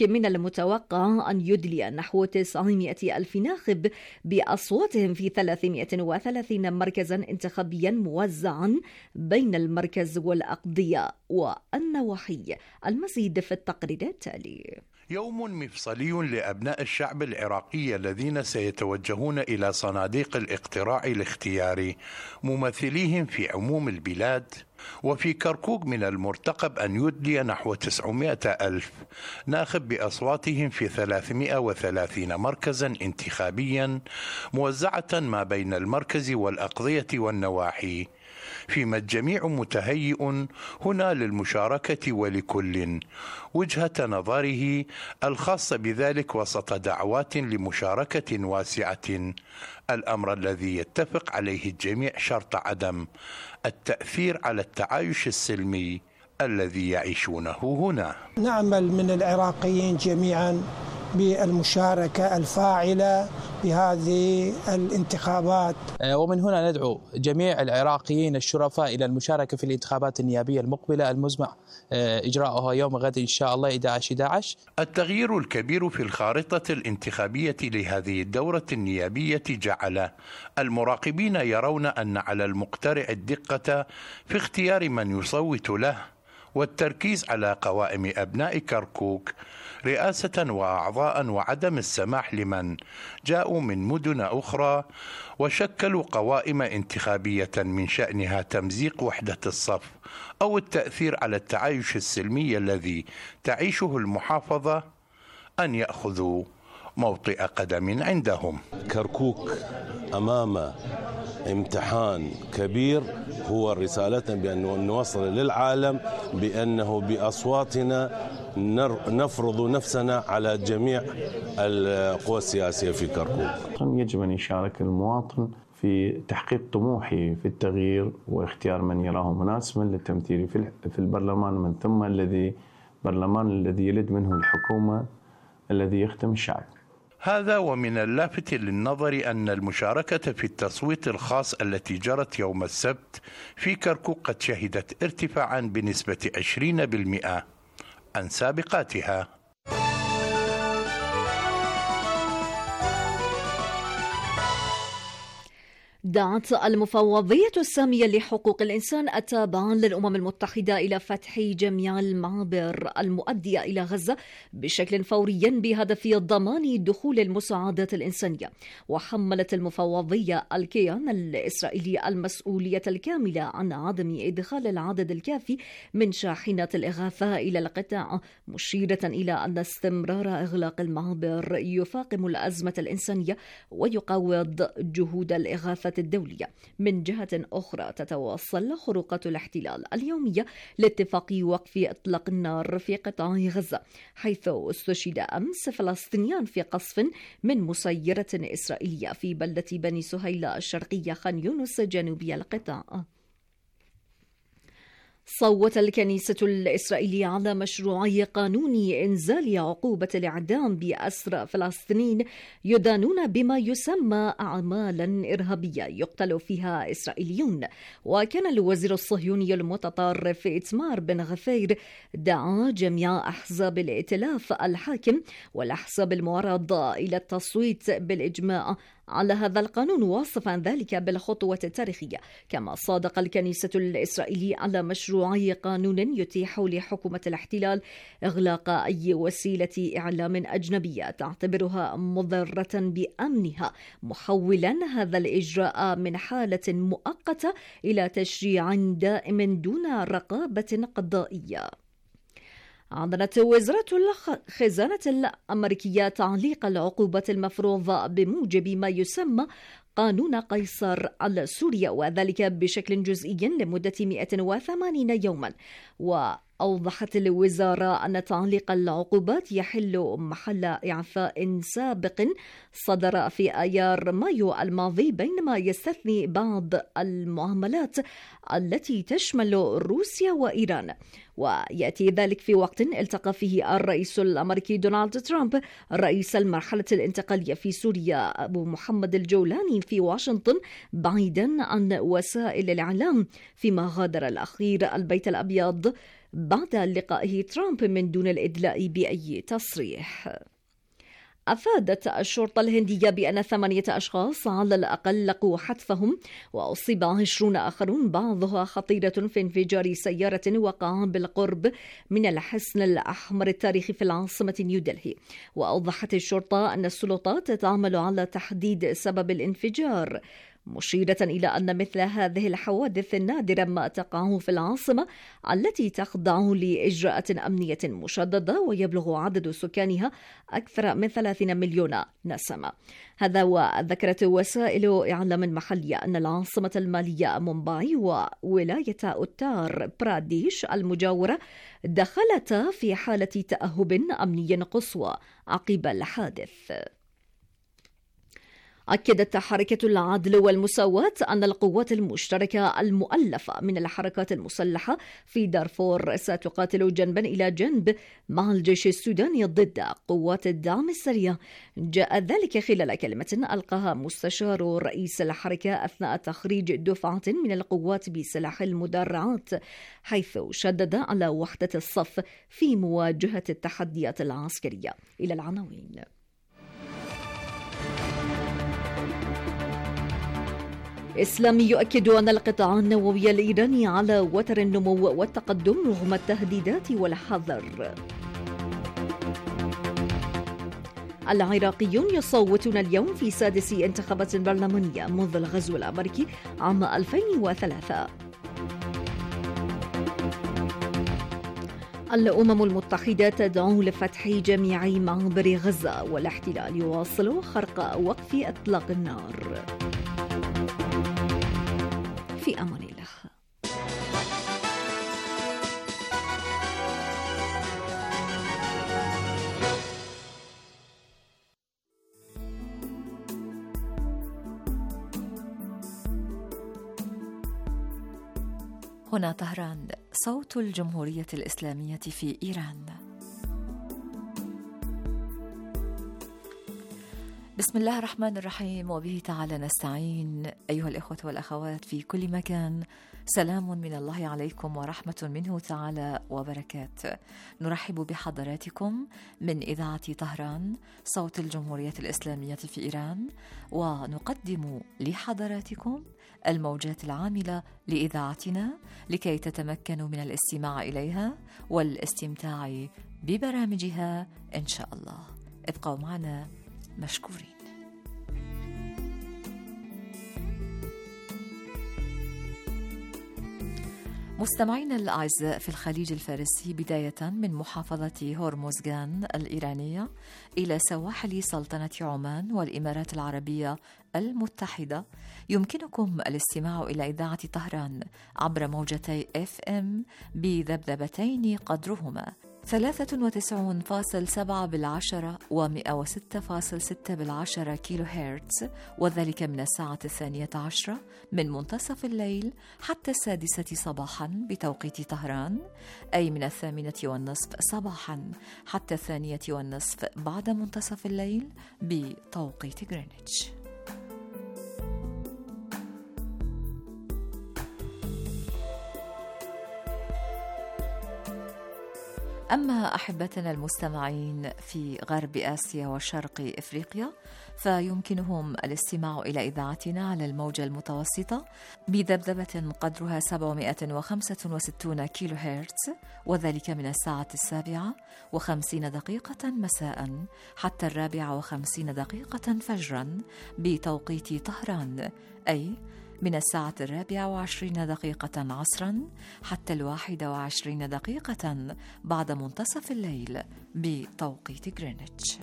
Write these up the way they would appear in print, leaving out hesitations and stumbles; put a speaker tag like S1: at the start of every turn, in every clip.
S1: من المتوقع أن يدلي نحو 900 ألف ناخب بأصواتهم في 330 مركزا انتخابيا موزعا بين المركز والأقضية والنواحي. المزيد في التقرير التالي.
S2: يوم مفصلي لأبناء الشعب العراقي الذين سيتوجهون إلى صناديق الاقتراع الاختياري ممثليهم في عموم البلاد. وفي كركوك من المرتقب أن يدلي نحو 900 ألف ناخب بأصواتهم في 330 مركزا انتخابيا موزعة ما بين المركز والأقضية والنواحي، فيما الجميع متهيئ هنا للمشاركة ولكل وجهة نظره الخاصة بذلك وسط دعوات لمشاركة واسعة، الأمر الذي يتفق عليه الجميع شرط عدم التأثير على التعايش السلمي الذي يعيشونه هنا.
S3: نأمل من العراقيين جميعا بالمشاركة الفاعلة بهذه الانتخابات،
S4: ومن هنا ندعو جميع العراقيين الشرفاء إلى المشاركة في الانتخابات النيابية المقبلة المزمع إجراؤها يوم غد إن شاء الله 11/11.
S2: التغيير الكبير في الخارطة الانتخابية لهذه الدورة النيابية جعل المراقبين يرون أن على المقترع الدقة في اختيار من يصوت له والتركيز على قوائم أبناء كركوك رئاسة وأعضاء، وعدم السماح لمن جاءوا من مدن أخرى وشكلوا قوائم انتخابية من شأنها تمزيق وحدة الصف أو التأثير على التعايش السلمي الذي تعيشه المحافظة أن يأخذوا موطئ قدم عندهم.
S5: كركوك أمام امتحان كبير، هو رسالة بأن نوصل للعالم بأنه بأصواتنا نفرض نفسنا على جميع القوى السياسية في كركوك.
S6: يجب أن يشارك المواطن في تحقيق طموحه في التغيير واختيار من يراه مناسبا للتمثيل في البرلمان، من ثم البرلمان الذي يلد منه الحكومة الذي يختم الشعب.
S2: هذا ومن اللافت للنظر أن المشاركة في التصويت الخاص التي جرت يوم السبت في كركوك قد شهدت ارتفاعا بنسبة 20% عن سابقاتها.
S1: دعت المفوضية السامية لحقوق الإنسان التابعة للأمم المتحدة إلى فتح جميع المعابر المؤدية إلى غزة بشكل فوري بهدف ضمان دخول المساعدات الإنسانية. وحملت المفوضية الكيان الإسرائيلي المسؤولية الكاملة عن عدم إدخال العدد الكافي من شاحنات الإغاثة إلى القطاع، مشيرة إلى أن استمرار إغلاق المعابر يفاقم الأزمة الإنسانية ويقوض جهود الإغاثة الدولية. من جهة أخرى تتواصل خروقات الاحتلال اليومية لاتفاق وقف إطلاق النار في قطاع غزة، حيث استشهد أمس فلسطينيان في قصف من مسيرة إسرائيلية في بلدة بني سهيلة الشرقية خان يونس جنوبي القطاع. صوت الكنيسة الإسرائيلية على مشروعي قانون إنزال عقوبة الإعدام بأسرى فلسطينيين يدانون بما يسمى أعمالا إرهابية يقتل فيها إسرائيليون. وكان الوزير الصهيوني المتطرف إتمار بن غفير دعا جميع أحزاب الائتلاف الحاكم والأحزاب المعارضة إلى التصويت بالإجماع على هذا القانون، واصفا ذلك بالخطوة التاريخية. كما صادق الكنيسة الإسرائيلية على مشروعي قانون يتيح لحكومة الاحتلال إغلاق أي وسيلة إعلام أجنبية تعتبرها مضرة بأمنها، محولا هذا الإجراء من حالة مؤقتة إلى تشريع دائم دون رقابة قضائية. أعلنت وزارة الخزانة الأمريكية تعليق العقوبات المفروضة بموجب ما يسمى قانون قيصر على سوريا، وذلك بشكل جزئي لمدة 180 يوما. وأوضحت الوزارة أن تعليق العقوبات يحل محل إعفاء سابق صدر في آيار مايو الماضي، بينما يستثني بعض المعاملات التي تشمل روسيا وإيران. ويأتي ذلك في وقت التقى فيه الرئيس الأمريكي دونالد ترامب رئيس المرحلة الانتقالية في سوريا أبو محمد الجولاني في واشنطن بعيدا عن وسائل الإعلام، فيما غادر الأخير البيت الأبيض بعد لقائه ترامب من دون الإدلاء بأي تصريح. أفادت الشرطة الهندية بأن 8 أشخاص على الأقل لقوا حتفهم، وأصيب 20 آخرون بعضها خطيرة في انفجار سيارة وقع بالقرب من الحصن الأحمر التاريخي في العاصمة نيودلهي. وأوضحت الشرطة أن السلطات تعمل على تحديد سبب الانفجار، مشيرة إلى أن مثل هذه الحوادث النادرة ما تقع في العاصمة التي تخضع لإجراءات أمنية مشددة ويبلغ عدد سكانها أكثر من 30 مليون نسمة. هذا وذكرت وسائل إعلام محلية أن العاصمة المالية مومباي وولاية أوتار براديش المجاورة دخلتا في حالة تأهب أمني قصوى عقب الحادث. أكدت حركة العدل والمساواة أن القوات المشتركة المؤلفة من الحركات المسلحة في دارفور ستقاتل جنبا إلى جنب مع الجيش السوداني ضد قوات الدعم السريع. جاء ذلك خلال كلمة ألقاها مستشار رئيس الحركة أثناء تخريج دفعة من القوات بسلاح المدرعات، حيث شدد على وحدة الصف في مواجهة التحديات العسكرية. إلى العناوين. إسلامي يؤكد أن القطاع النووي الإيراني على وتر النمو والتقدم رغم التهديدات والحذر. العراقيون يصوتون اليوم في 6 انتخابات برلمانية منذ الغزو الأمريكي عام 2003. الأمم المتحدة تدعو لفتح جميع معابر غزة، والاحتلال يواصل خرق وقف إطلاق النار. في أمان الله.
S7: هنا طهران، صوت الجمهورية الإسلامية في إيران. بسم الله الرحمن الرحيم، وبه تعالى نستعين. أيها الإخوة والأخوات في كل مكان، سلام من الله عليكم ورحمة منه تعالى وبركاته. نرحب بحضراتكم من إذاعة طهران، صوت الجمهورية الإسلامية في إيران، ونقدم لحضراتكم الموجات العاملة لإذاعتنا لكي تتمكنوا من الاستماع إليها والاستمتاع ببرامجها إن شاء الله. ابقوا معنا مشكورين. مستمعينا الأعزاء في الخليج الفارسي، بداية من محافظة هرمزغان الإيرانية إلى سواحل سلطنة عمان والإمارات العربية المتحدة، يمكنكم الاستماع إلى إذاعة طهران عبر موجتي FM بذبذبتين قدرهما 93.7 بالعشرة و106.6 بالعشرة كيلو هرتز، وذلك من الساعة 12 من منتصف الليل حتى 6 صباحا بتوقيت طهران، أي من 8:30 صباحا حتى 2:30 بعد منتصف الليل بتوقيت غرينتش. أما أحبتنا المستمعين في غرب آسيا وشرق إفريقيا، فيمكنهم الاستماع إلى إذاعتنا على الموجة المتوسطة بذبذبة قدرها 765 كيلو هرتز، وذلك من الساعة 7:50 مساء حتى 4:50 فجرا بتوقيت طهران، أي من الساعة 24 عصرا حتى 21 بعد منتصف الليل بتوقيت غرينتش.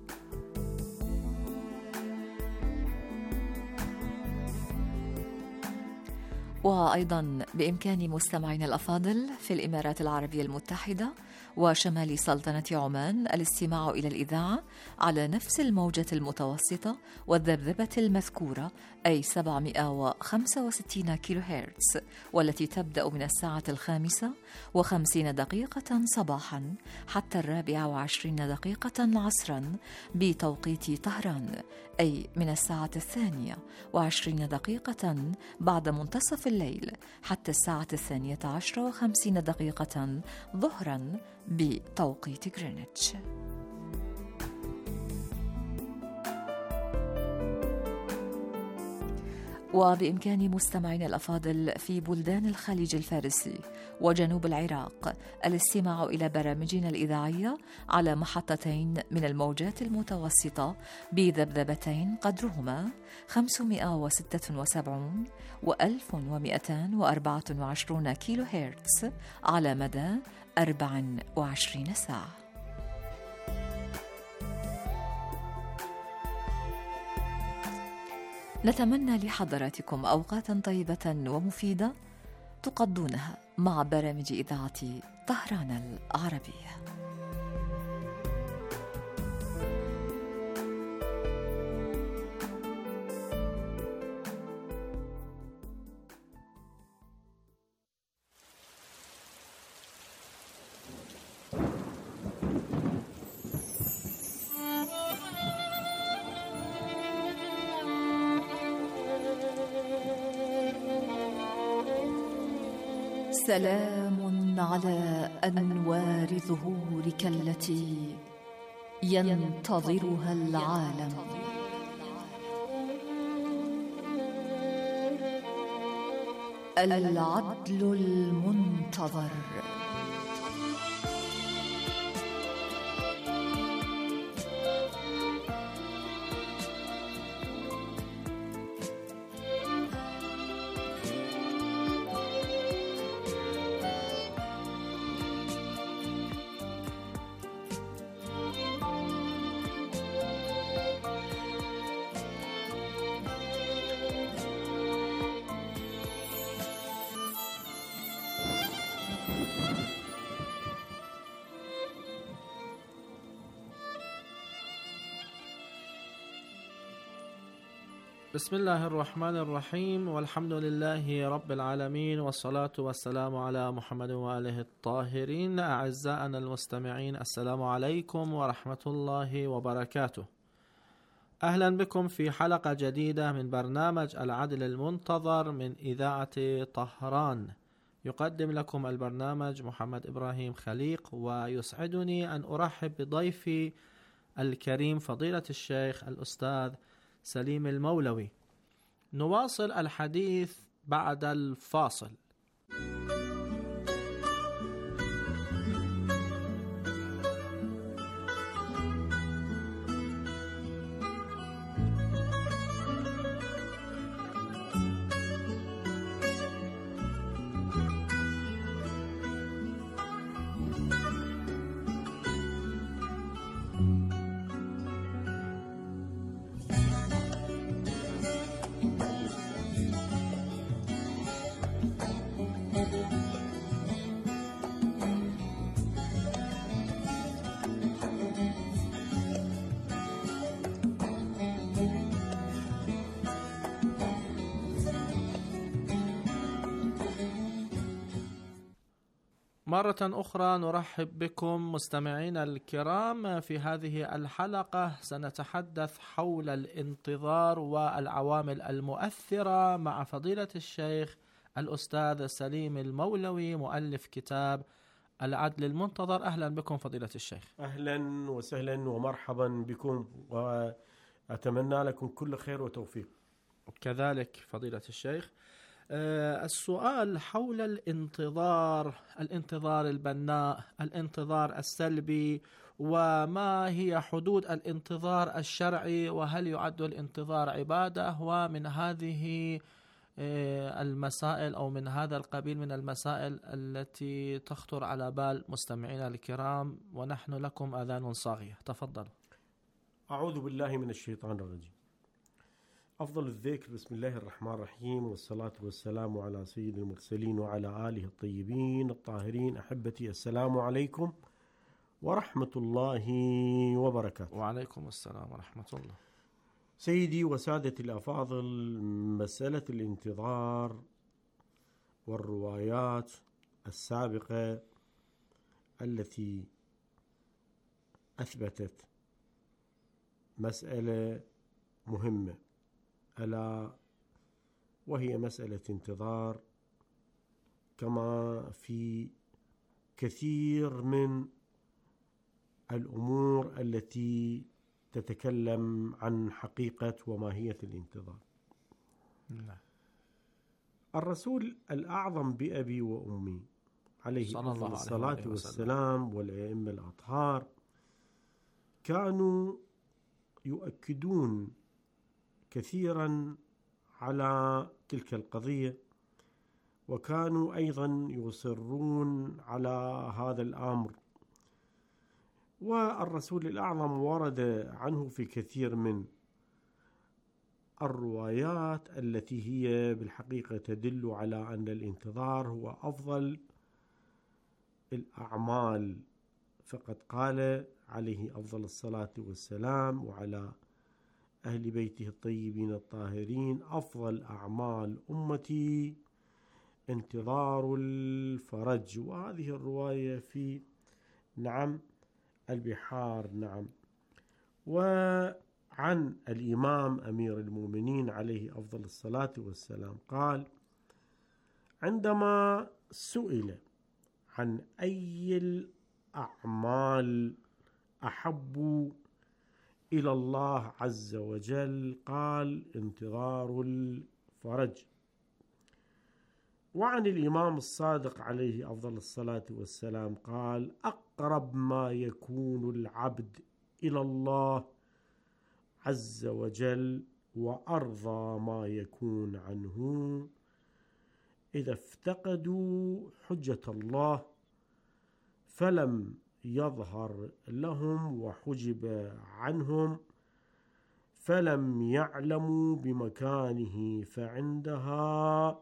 S7: وأيضا بإمكان مستمعينا الأفاضل في الإمارات العربية المتحدة وشمال سلطنة عمان الاستماع إلى الإذاعة على نفس الموجة المتوسطة والذبذبة المذكورة أي 765 كيلو هرتز، والتي تبدأ من 5:50 صباحا حتى 24 عصرا بتوقيت طهران، أي من 22:20 بعد منتصف الليل حتى 12:50 ظهرا بتوقيت غرينتش. وبإمكان مستمعينا الأفاضل في بلدان الخليج الفارسي وجنوب العراق الاستماع إلى برامجنا الإذاعية على محطتين من الموجات المتوسطة بذبذبتين قدرهما 576 و 1224 كيلو هرتز على مدى 24 ساعة. نتمنى لحضراتكم أوقاتا طيبة ومفيدة تقضونها مع برامج إذاعة طهران العربية. سلام على أنوار ظهورك التي ينتظرها العالم. العدل المنتظر.
S8: بسم الله الرحمن الرحيم، والحمد لله رب العالمين، والصلاة والسلام على محمد وآله الطاهرين. أعزائنا المستمعين، السلام عليكم ورحمة الله وبركاته. أهلا بكم في حلقة جديدة من برنامج العدل المنتظر من إذاعة طهران. يقدم لكم البرنامج محمد إبراهيم خليق، ويسعدني أن أرحب بضيفي الكريم فضيلة الشيخ الأستاذ سليم المولوي. نواصل الحديث بعد الفاصل. مرة أخرى نرحب بكم مستمعينا الكرام. في هذه الحلقة سنتحدث حول الانتظار والعوامل المؤثرة مع فضيلة الشيخ الأستاذ سليم المولوي، مؤلف كتاب العدل المنتظر. أهلا بكم فضيلة الشيخ.
S9: أهلا وسهلا ومرحبا بكم، وأتمنى لكم كل خير وتوفيق.
S8: كذلك فضيلة الشيخ. السؤال حول الانتظار البناء، الانتظار السلبي، وما هي حدود الانتظار الشرعي، وهل يعد الانتظار عبادة؟ ومن هذه المسائل أو من هذا القبيل من المسائل التي تخطر على بال مستمعينا الكرام، ونحن لكم آذان صاغية. تفضل.
S9: أعوذ بالله من الشيطان الرجيم. أفضل الذكر بسم الله الرحمن الرحيم، والصلاة والسلام على سيد المرسلين وعلى آله الطيبين الطاهرين. أحبتي، السلام عليكم ورحمة الله وبركاته.
S8: وعليكم السلام ورحمة الله.
S9: سيدي وسادتي الأفاضل، مسألة الانتظار والروايات السابقة التي أثبتت مسألة مهمة، ألا وهي مسألة انتظار، كما في كثير من الأمور التي تتكلم عن حقيقة وماهية الانتظار. الرسول الأعظم بأبي وأمي عليه الصلاة والسلام والأئمة الأطهار كانوا يؤكدون كثيرا على تلك القضية، وكانوا أيضا يصرون على هذا الأمر. والرسول الأعظم ورد عنه في كثير من الروايات التي هي بالحقيقة تدل على أن الانتظار هو أفضل الأعمال، فقد قال عليه أفضل الصلاة والسلام وعلى أهل بيته الطيبين الطاهرين: أفضل أعمال أمتي انتظار الفرج. وهذه الرواية في البحار. وعن الإمام أمير المؤمنين عليه أفضل الصلاة والسلام قال عندما سئل عن أي الأعمال أحب إلى الله عز وجل قال انتظار الفرج. وعن الإمام الصادق عليه أفضل الصلاة والسلام قال: أقرب ما يكون العبد إلى الله عز وجل وأرضى ما يكون عنه إذا افتقدوا حجة الله فلم يظهر لهم وحجب عنهم فلم يعلموا بمكانه فعندها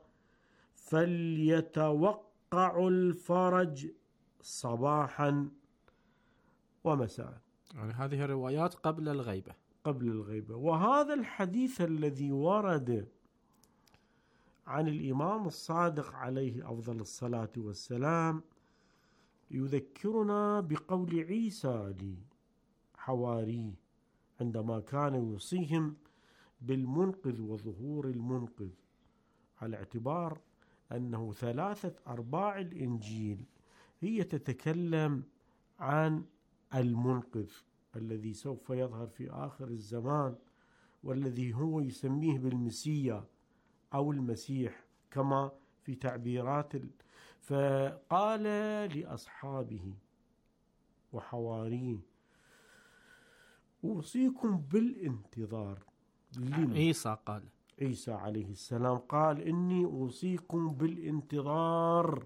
S9: فليتوقع الفرج صباحا ومساء.
S8: يعني هذه الروايات قبل الغيبة.
S9: وهذا الحديث الذي ورد عن الإمام الصادق عليه أفضل الصلاة والسلام يذكرنا بقول عيسى لحواريه عندما كان يوصيهم بالمنقذ وظهور المنقذ، على اعتبار أنه 3/4 الإنجيل هي تتكلم عن المنقذ الذي سوف يظهر في آخر الزمان، والذي هو يسميه بالمسيا أو المسيح كما في تعبيرات فقال لأصحابه وحواريه: أوصيكم بالانتظار. عيسى عليه السلام قال: إني أوصيكم بالانتظار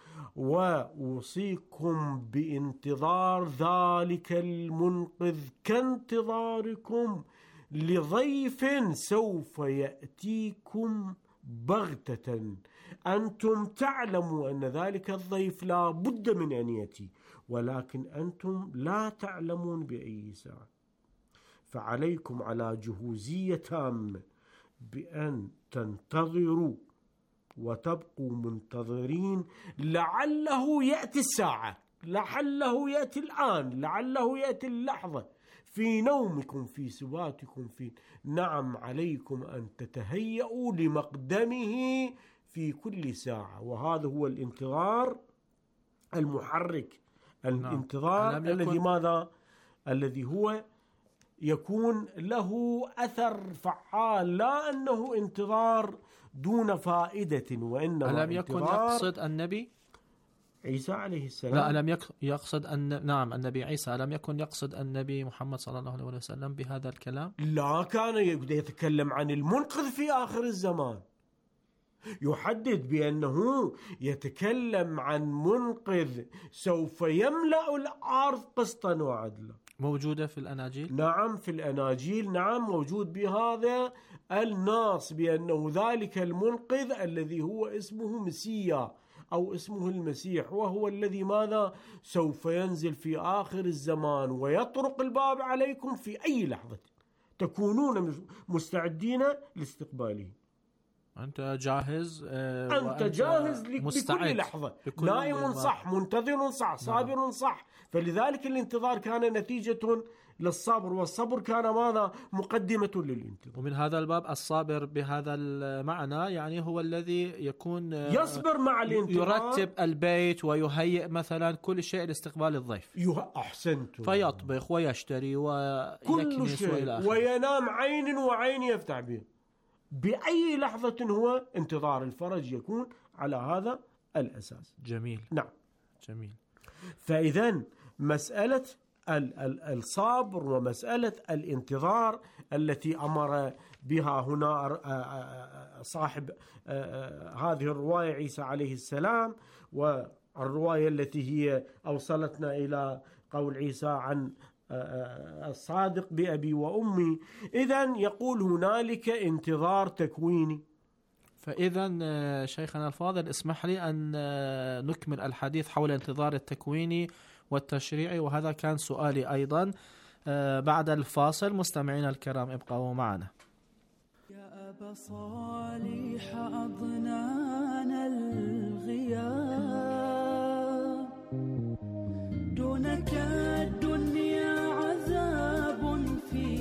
S9: وأوصيكم بانتظار ذلك المنقذ كانتظاركم لضيف سوف يأتيكم بغتة، أنتم تعلموا أن ذلك الضيف لا بد من أن يأتي، ولكن أنتم لا تعلمون بأي ساعة، فعليكم على جهوزية تامة بأن تنتظروا وتبقوا منتظرين، لعله يأتي الساعة، لعله يأتي الآن، لعله يأتي اللحظة، في نومكم، في سباتكم، عليكم أن تتهيئوا لمقدمه في كل ساعة. وهذا هو الانتظار المحرك، الانتظار الذي ماذا؟ الذي هو يكون له أثر فعال، لا أنه انتظار دون فائدة، وإنما
S8: ألم يكن يقصد النبي
S9: عيسى عليه السلام؟
S8: لا، ألم يقصد النبي عيسى ألم يكن يقصد النبي محمد صلى الله عليه وسلم بهذا الكلام؟
S9: لا، كان يتكلم عن المنقذ في آخر الزمان، يحدد بأنه يتكلم عن منقذ سوف يملأ الأرض قسطا وعدلا.
S8: موجودة في الأناجيل؟
S9: نعم، في الأناجيل، موجود بهذا النص بأنه ذلك المنقذ الذي هو اسمه مسيا أو اسمه المسيح، وهو الذي ماذا؟ سوف ينزل في آخر الزمان ويطرق الباب عليكم في أي لحظة تكونون مستعدين لاستقباله.
S8: أنت جاهز،
S9: أنت جاهز بكل لحظة، نائم صح، منتظر صح، صابر صح. فلذلك الانتظار كان نتيجة للصبر، والصبر كان ماذا؟ مقدمة للانتظار.
S8: ومن هذا الباب الصابر بهذا المعنى يعني هو الذي يكون
S9: يصبر مع الانتظار،
S8: يرتب البيت ويهيئ مثلا كل شيء لاستقبال الضيف.
S9: أحسنت.
S8: فيطبخ ويشتري ويكنس وإلى آخره،
S9: وينام عين وعين يفتح به. بأي لحظة هو انتظار الفرج يكون على هذا الأساس.
S8: جميل.
S9: نعم
S8: جميل.
S9: فإذا مسألة الصبر ومسألة الانتظار التي أمر بها هنا صاحب هذه الرواية عيسى عليه السلام، والرواية التي هي أوصلتنا إلى قول عيسى عن الصادق بأبي وأمي. إذن يقول هنالك انتظار تكويني.
S8: فإذا شيخنا الفاضل اسمح لي أن نكمل الحديث حول انتظار التكويني والتشريعي، وهذا كان سؤالي أيضا بعد الفاصل. مستمعينا الكرام ابقوا معنا.
S10: يا أبا صالح أضنانا الغياب، دونك الدنيا عذاب في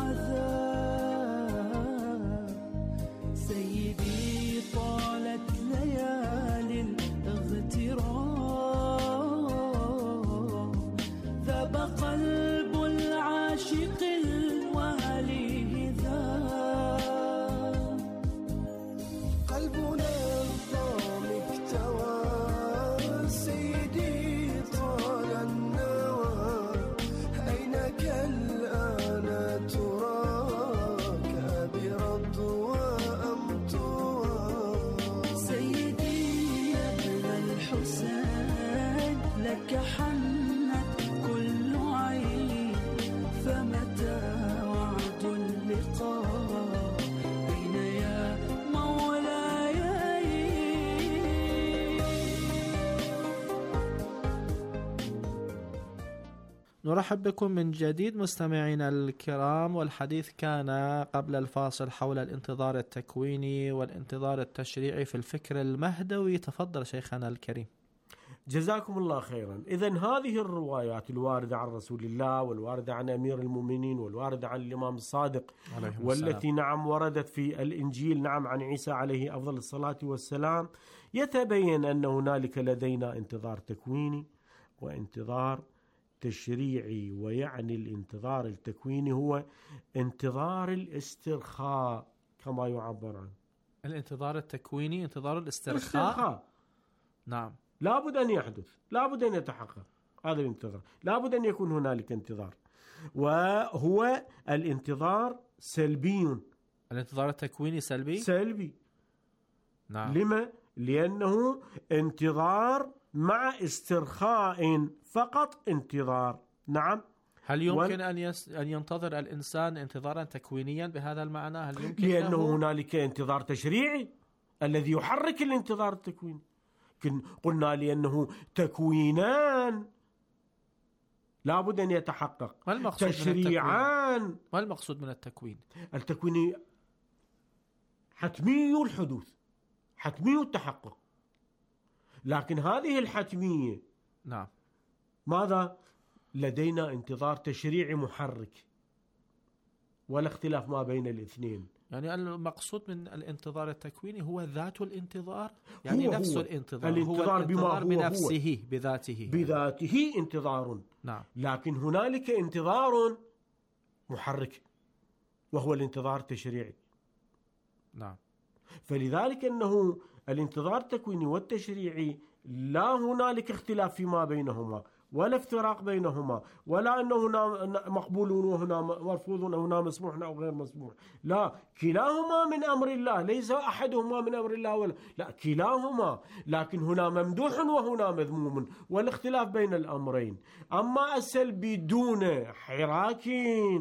S10: عذاب، سيدي طالت ليالي الاغتراب، ذاب قلب العاشق الوالي ذاب، قلبنا الضام اكتوى، سيدي طال النوى، أينك الآن تراك برضوى أم توى، سيدي يا ابن الحسين لك حنت كل عين، فمتى وعد اللقاء أين يا مولاي.
S8: نرحب بكم من جديد مستمعينا الكرام، والحديث كان قبل الفاصل حول الانتظار التكويني والانتظار التشريعي في الفكر المهدوي. تفضل شيخنا الكريم.
S9: جزاكم الله خيرا. إذن هذه الروايات الواردة عن رسول الله والواردة عن أمير المؤمنين والواردة عن الإمام الصادق والتي نعم وردت في الإنجيل نعم عن عيسى عليه أفضل الصلاة والسلام، يتبين أن هنالك لدينا انتظار تكويني وانتظار تشريعي. ويعني الانتظار التكويني هو انتظار الاسترخاء كما يعبر عنه.
S8: الانتظار التكويني انتظار الاسترخاء. نعم،
S9: لابد أن يحدث، لابد أن يتحقق هذا الانتظار، لابد أن يكون هنالك انتظار، وهو الانتظار سلبي.
S8: الانتظار التكويني
S9: سلبي.
S8: نعم.
S9: لما؟ لأنه انتظار مع استرخاء، فقط انتظار. نعم.
S8: هل يمكن أن ينتظر الإنسان انتظارا تكوينيا بهذا المعنى؟ هل يمكن؟
S9: لأنه هنالك انتظار تشريعي الذي يحرك الانتظار التكويني. قلنا لأنه تكوينان لابد أن يتحقق.
S8: ما المقصود
S9: تشريعان.
S8: ما المقصود من التكوين؟
S9: التكوين حتمي الحدوث، حتمي التحقق، لكن هذه الحتمية
S8: نعم
S9: ماذا؟ لدينا انتظار تشريعي محرك، ولا اختلاف ما بين الاثنين.
S8: يعني المقصود من الانتظار التكويني هو ذات الانتظار، يعني هو نفس الانتظار،
S9: الانتظار
S8: هو الانتظار
S9: بما
S8: بنفسه بذاته
S9: انتظار.
S8: نعم.
S9: لكن هنالك انتظار محرك وهو الانتظار التشريعي.
S8: نعم.
S9: فلذلك أنه الانتظار التكويني والتشريعي لا هنالك اختلاف فيما بينهما ولا افتراق بينهما، ولا أنه هنا مقبول وهنا مرفوض وهنا مسموح أو غير مسموح. لا، كلاهما من أمر الله، ليس أحدهما من أمر الله ولا لا، كلاهما، لكن هنا ممدوح وهنا مذموم، والاختلاف بين الأمرين. أما السلبي دون حراك،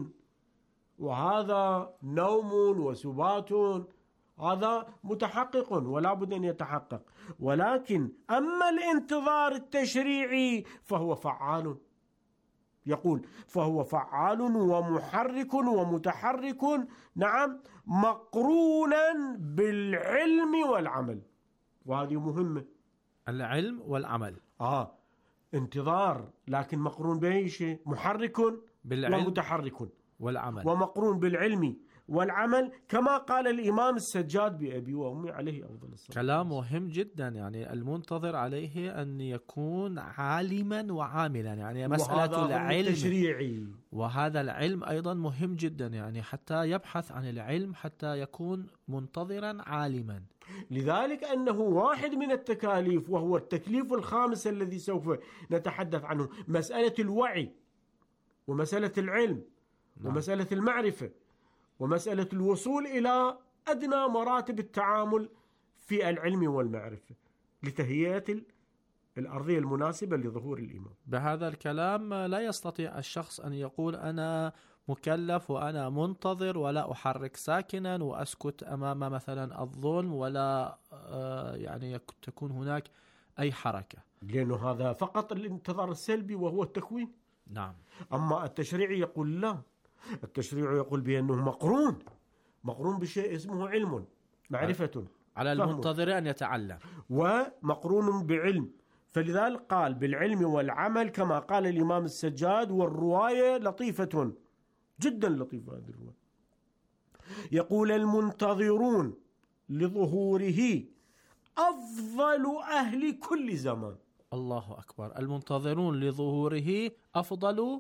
S9: وهذا نوم وسبات، هذا متحقق ولا بد أن يتحقق. ولكن أما الانتظار التشريعي فهو فعال، يقول فهو فعال ومحرك ومتحرك، نعم، مقرونا بالعلم والعمل. وهذه مهمة،
S8: العلم والعمل.
S9: انتظار، لكن مقرون بأي شيء؟ محرك
S8: بالعلم
S9: ومتحرك
S8: والعمل،
S9: ومقرون بالعلم والعمل، كما قال الإمام السجاد بأبي وأمي عليه أفضل الصلاة.
S8: كلام مهم جدا. يعني المنتظر عليه أن يكون عالما وعاملا، يعني مسألة العلم
S9: تشريعي،
S8: وهذا العلم أيضا مهم جدا، يعني حتى يبحث عن العلم حتى يكون منتظرا عالما.
S9: لذلك أنه واحد من التكاليف، وهو التكليف الخامس الذي سوف نتحدث عنه، مسألة الوعي ومسألة العلم ومسألة المعرفة ومسألة الوصول إلى أدنى مراتب التعامل في العلم والمعرفة لتهيئة الأرضية المناسبة لظهور الإمام.
S8: بهذا الكلام لا يستطيع الشخص أن يقول أنا مكلف وأنا منتظر ولا أحرك ساكنا وأسكت أمام مثلا الظلم، ولا يعني تكون هناك أي حركة،
S9: لأنه هذا فقط الانتظار السلبي وهو التكوين.
S8: نعم.
S9: أما التشريع يقول لا، التشريع يقول بأنه مقرون بشيء اسمه علم، معرفة،
S8: على المنتظر أن يتعلم،
S9: ومقرون بعلم. فلذلك قال بالعلم والعمل كما قال الإمام السجاد. والرواية لطيفة جدا، لطيفة هذه الرواية، يقول المنتظرون لظهوره أفضل أهل كل زمان.
S8: الله أكبر. المنتظرون لظهوره أفضل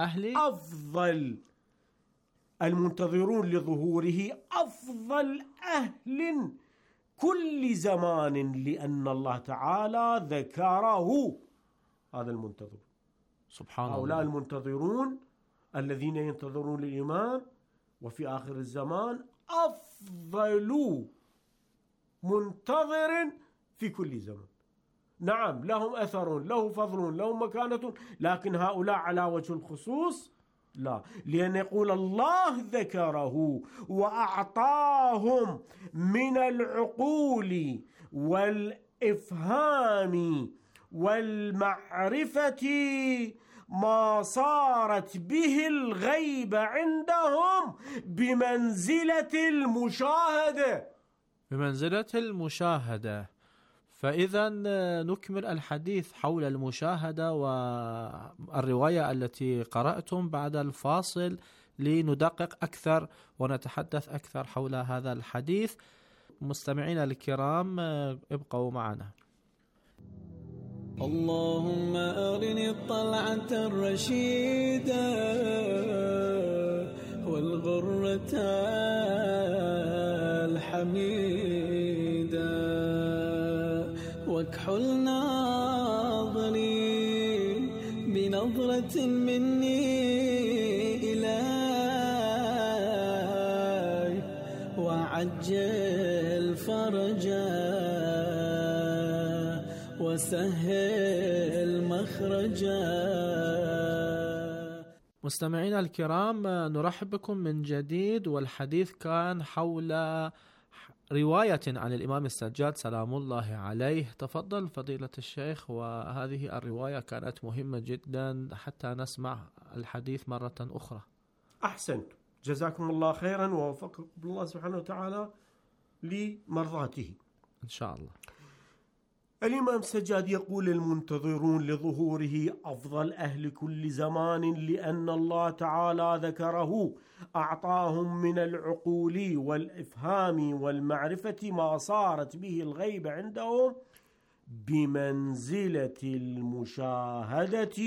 S9: المنتظرون لظهوره أفضل أهل كل زمان، لأن الله تعالى ذكره. هذا المنتظر،
S8: سبحان الله.
S9: هؤلاء المنتظرون الذين ينتظرون الإمام وفي آخر الزمان أفضل منتظر في كل زمان. نعم، لهم أثر، له فضل، لهم مكانة، لكن هؤلاء على وجه الخصوص لا، لأن يقول الله ذكره وأعطاهم من العقول والإفهام والمعرفة ما صارت به الغيبة عندهم بمنزلة
S8: المشاهدة. فإذا نكمل الحديث حول المشاهدة والرواية التي قرأتم بعد الفاصل لندقق أكثر ونتحدث أكثر حول هذا الحديث. مستمعينا الكرام ابقوا معنا.
S10: اللهم أرني الطلعة الرشيدة والغرة الحميدة واكحل ناظري بنظرة مني إلي وعجل فرجا وسهل مخرجا.
S8: مستمعينا الكرام، نرحب بكم من جديد، والحديث كان حول رواية عن الإمام السجاد سلام الله عليه. تفضل فضيلة الشيخ. وهذه الرواية كانت مهمة جدا حتى نسمع الحديث مرة أخرى.
S9: أحسنت، جزاكم الله خيرا ووفقكم الله سبحانه وتعالى لمرضاته
S8: إن شاء الله.
S9: الإمام السجاد يقول المنتظرون لظهوره أفضل أهل كل زمان، لأن الله تعالى ذكره، أعطاهم من العقول والإفهام والمعرفة ما صارت به الغيبة عندهم بمنزلة المشاهدة،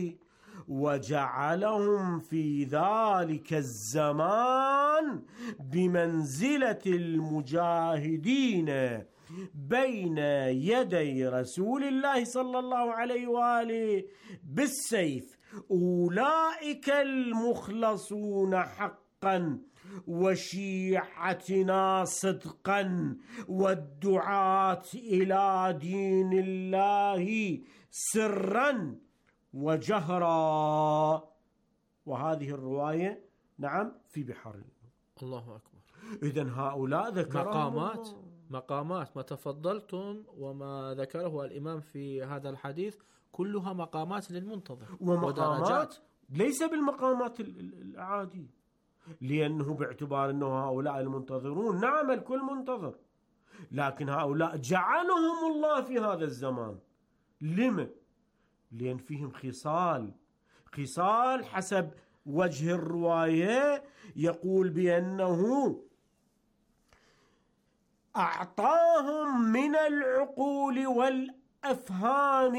S9: وجعلهم في ذلك الزمان بمنزلة المجاهدين بين يدي رسول الله صلى الله عليه وآله بالسيف، أولئك المخلصون حقا وشيعتنا صدقا والدعاة إلى دين الله سرا وجهرا. وهذه الرواية نعم في بحر.
S8: الله أكبر.
S9: إذن هؤلاء ذكرهم
S8: مقامات ما تفضلتم وما ذكره الإمام في هذا الحديث كلها مقامات للمنتظر
S9: ومقامات ليس بالمقامات العادية، لأنه باعتبار أنه هؤلاء المنتظرون، نعم الكل منتظر، لكن هؤلاء جعلهم الله في هذا الزمان. لما؟ لأن فيهم خصال حسب وجه الرواية يقول بأنه أعطاهم من العقول والأفهام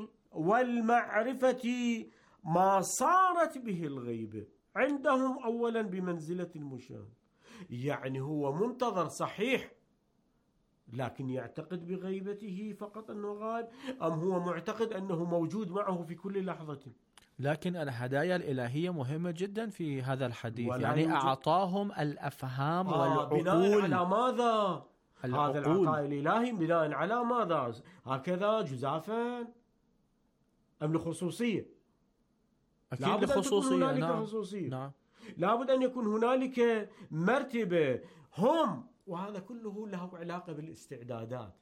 S9: والمعرفة ما صارت به الغيبة عندهم أولا بمنزلة المشاهد. يعني هو منتظر صحيح، لكن يعتقد بغيبته فقط أنه غائب، أم هو معتقد أنه موجود معه في كل لحظة؟
S8: لكن الهدايا الإلهية مهمة جدا في هذا الحديث، يعني أعطاهم الأفهام والعقول.
S9: بناء على ماذا؟ هذا العطاء الإلهي بناء على ماذا؟ هكذا جزافا أم لخصوصية؟
S8: أكيد لخصوصية.
S9: نعم. نعم. لابد أن يكون هنالك مرتبة هم، وهذا كله له علاقة بالاستعدادات.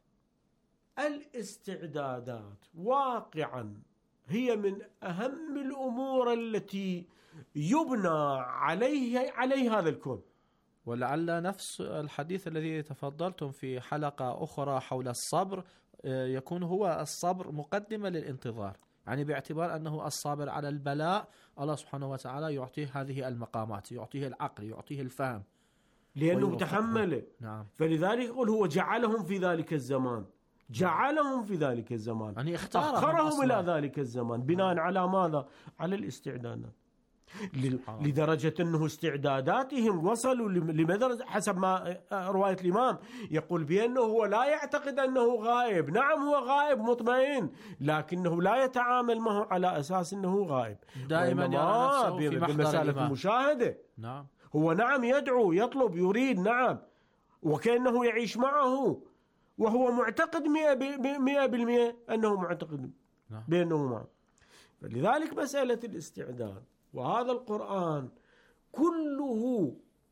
S9: الاستعدادات واقعا هي من أهم الأمور التي يبنى عليه هذا الكون.
S8: ولعل نفس الحديث الذي تفضلتم في حلقة أخرى حول الصبر يكون هو الصبر مقدمة للانتظار، يعني باعتبار أنه الصابر على البلاء الله سبحانه وتعالى يعطيه هذه المقامات، يعطيه العقل، يعطيه الفهم،
S9: لأنه تحمل.
S8: نعم.
S9: فلذلك يقول هو جعلهم في ذلك الزمان، جعلهم في ذلك الزمان،
S8: يعني
S9: أخرهم إلى ذلك الزمان بناء على ماذا؟ على الاستعدادات. لدرجة أنه استعداداتهم وصلوا لمدرجة حسب ما رواية الإمام يقول بأنه هو لا يعتقد أنه غائب. نعم هو غائب مطمئن، لكنه لا يتعامل معه على أساس أنه غائب،
S8: دائما يرى نفسه في
S9: بمسألة المشاهدة.
S8: نعم.
S9: هو نعم يدعو، يطلب، يريد، نعم، وكأنه يعيش معه، وهو معتقد 100% أنه معتقد بأنه معه. فلذلك مسألة الاستعداد، وهذا القرآن كله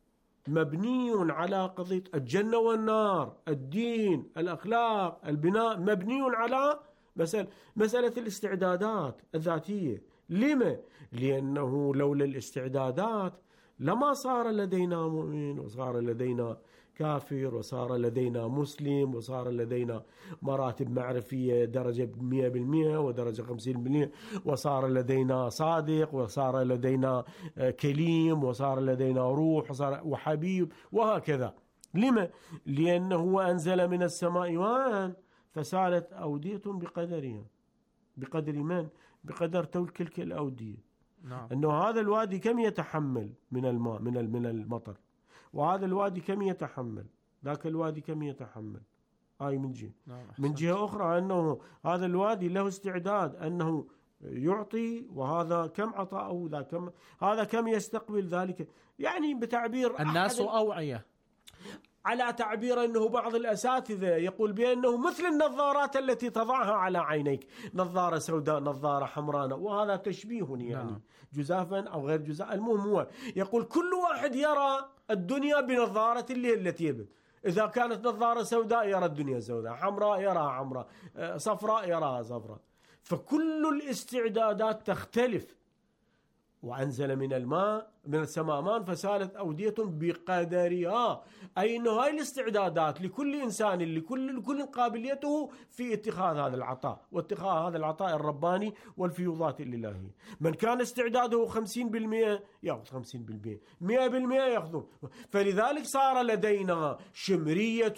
S9: مبني على قضية الجنة والنار، الدين، الأخلاق، البناء، مبني على مسألة الاستعدادات الذاتية. لما؟ لأنه لولا الاستعدادات لما صار لدينا مؤمن، وصار لدينا كافر، وصار لدينا مسلم، وصار لدينا مراتب معرفية درجة 100% ودرجة 50%، وصار لدينا صادق، وصار لدينا كليم، وصار لدينا روح، وحبيب، وهكذا. لما؟ لأنه أنزل من السماء ماء فسالت أودية بقدرها. بقدر من؟ بقدر تلك الأودية.
S8: نعم.
S9: أنه هذا الوادي كم يتحمل من الماء، من المطر، وهذا الوادي كم يتحمل، ذاك الوادي كم يتحمل. من جهة. من جهة أخرى أنه هذا الوادي له استعداد أنه يعطي، وهذا كم عطاءه، هذا كم يستقبل ذلك. يعني بتعبير
S8: الناس أوعية،
S9: على تعبير أنه بعض الأساتذة يقول بأنه مثل النظارات التي تضعها على عينيك، نظارة سوداء، نظارة حمراء، وهذا تشبيه يعني جزافا أو غير جزاف. المهم هو يقول كل واحد يرى الدنيا بنظارة التي يبد. إذا كانت نظارة سوداء يرى الدنيا سوداء، حمراء يراها حمراء، صفراء يراها صفراء. فكل الاستعدادات تختلف. وأنزل من الماء من السماء ماء فسالت أودية بقدرها، أي أنه هاي الاستعدادات لكل إنسان، لكل قابليته في اتخاذ هذا العطاء، واتخاذ هذا العطاء الرباني والفيوضات الإلهية. من كان استعداده 50% يأخذ 50%، 100% يأخذ. فلذلك صار لدينا شمرية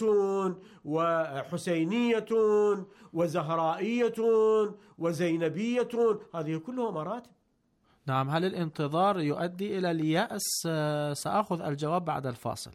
S9: وحسينية وزهرائية وزينبية، هذه كلها مراتب.
S8: نعم. هل الانتظار يؤدي إلى اليأس؟ سأخذ الجواب بعد الفاصل.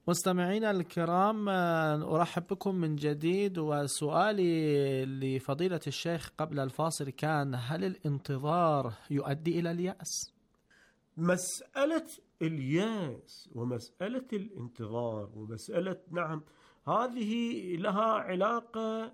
S8: مستمعينا الكرام، أرحب بكم من جديد، وسؤالي لفضيلة الشيخ قبل الفاصل كان: هل الانتظار يؤدي إلى اليأس؟
S9: مسألة اليأس ومسألة الانتظار ومسألة هذه لها علاقة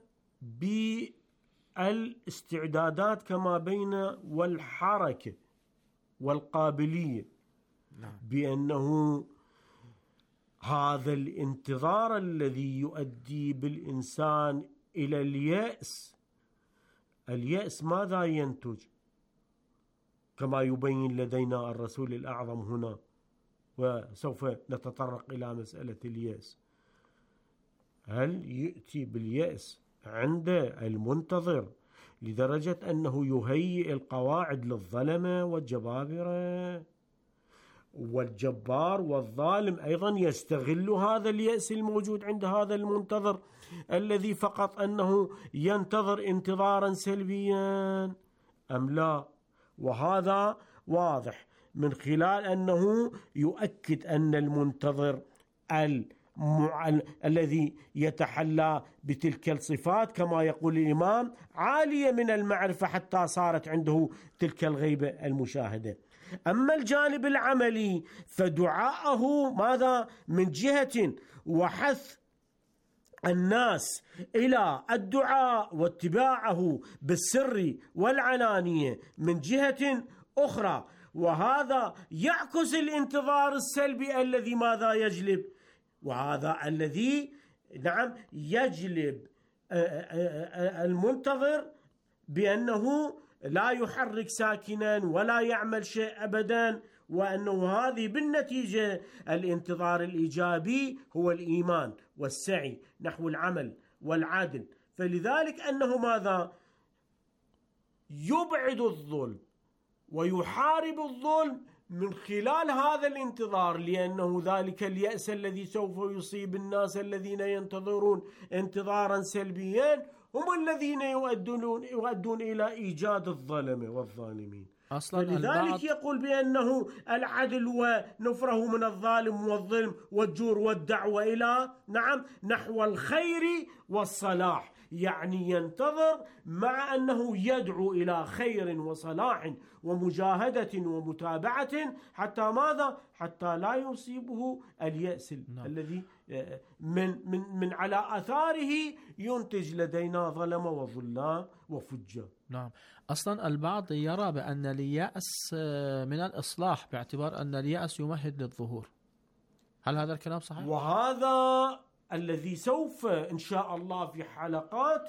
S9: بالاستعدادات كما بين والحركة والقابلية. بأنه هذا الانتظار الذي يؤدي بالإنسان إلى اليأس، اليأس ماذا ينتج؟ كما يبين لدينا الرسول الأعظم هنا، وسوف نتطرق إلى مسألة اليأس. هل يأتي باليأس عند المنتظر لدرجة أنه يهيئ القواعد للظلمة والجبابرة؟ والجبار والظالم أيضا يستغل هذا اليأس الموجود عند هذا المنتظر الذي فقط أنه ينتظر انتظارا سلبيا أم لا؟ وهذا واضح من خلال أنه يؤكد أن المنتظر الذي يتحلى بتلك الصفات كما يقول الإمام عالية من المعرفة حتى صارت عنده تلك الغيبة المشاهدة. أما الجانب العملي فدعاءه ماذا؟ من جهة وحث الناس إلى الدعاء واتباعه بالسر والعلانية من جهة أخرى، وهذا يعكس الانتظار السلبي الذي ماذا يجلب؟ وهذا الذي يجلب المنتظر بأنه لا يحرك ساكنا ولا يعمل شيء أبدا، وأنه هذه بالنتيجة الانتظار الإيجابي هو الإيمان والسعي نحو العمل والعدل. فلذلك أنه ماذا؟ يبعد الظلم ويحارب الظلم من خلال هذا الانتظار، لأنه ذلك اليأس الذي سوف يصيب الناس الذين ينتظرون انتظارا سلبيا هم الذين يؤدون إلى إيجاد الظلمة والظالمين. لذلك يقول بأنه العدل ونفره من الظالم والظلم والجور والدعوة إلى نحو الخير والصلاح، يعني ينتظر مع أنه يدعو إلى خير وصلاح ومجاهدة ومتابعة حتى ماذا؟ حتى لا يصيبه اليأس الذي من على أثاره ينتج لدينا ظلم وظلام وفجة.
S8: نعم. أصلا البعض يرى بأن اليأس من الإصلاح باعتبار أن اليأس يمهد للظهور. هل هذا الكلام صحيح؟
S9: وهذا الذي سوف إن شاء الله في حلقات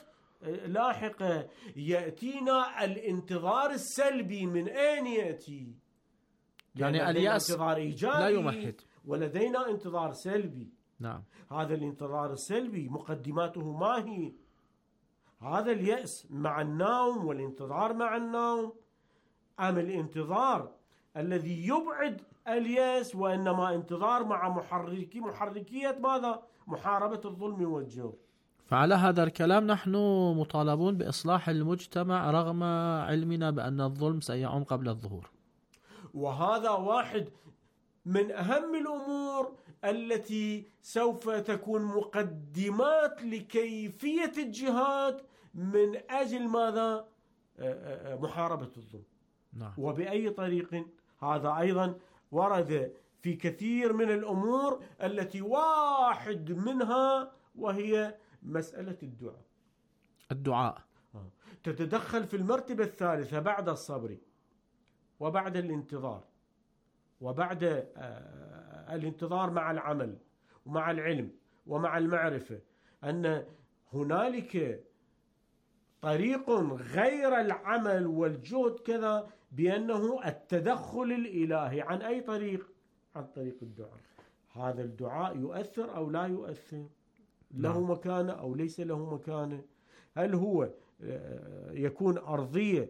S9: لاحقة يأتينا الانتظار السلبي من أين يأتي؟
S8: يعني اليأس
S9: انتظار إيجابي
S8: لا يمهد،
S9: ولدينا انتظار سلبي.
S8: نعم.
S9: هذا الانتظار السلبي مقدماته ما هي؟ هذا اليأس مع النوم والانتظار مع النوم، أم الانتظار الذي يبعد اليأس وإنما انتظار مع محركية ماذا؟ محاربة الظلم والجور.
S8: فعلى هذا الكلام نحن مطالبون بإصلاح المجتمع رغم علمنا بأن الظلم سيعم قبل الظهور.
S9: وهذا واحد من أهم الأمور التي سوف تكون مقدمات لكيفية الجهاد من أجل ماذا؟ محاربة الظلم.
S8: نعم.
S9: وبأي طريق؟ هذا أيضا ورد في كثير من الأمور التي واحد منها وهي مسألة الدعاء. تتدخل في المرتبة الثالثة بعد الصبر وبعد الانتظار وبعد الانتظار مع العمل ومع العلم ومع المعرفة، أن هنالك طريق غير العمل والجهد كذا، بأنه التدخل الإلهي عن أي طريق؟ عن طريق الدعاء. هذا الدعاء يؤثر أو لا يؤثر؟ له مكانة أو ليس له مكانة؟ هل هو يكون أرضية